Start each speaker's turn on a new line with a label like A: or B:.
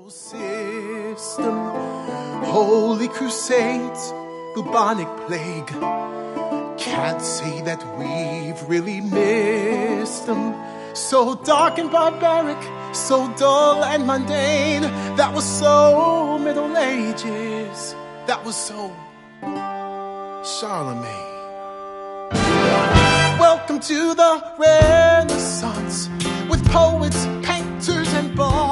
A: System, holy crusades, bubonic plague. Can't say that we've really missed them. So dark and barbaric, so dull and mundane. That was so Middle Ages. That was so Charlemagne. Welcome to the Renaissance, with poets, painters, and barbs.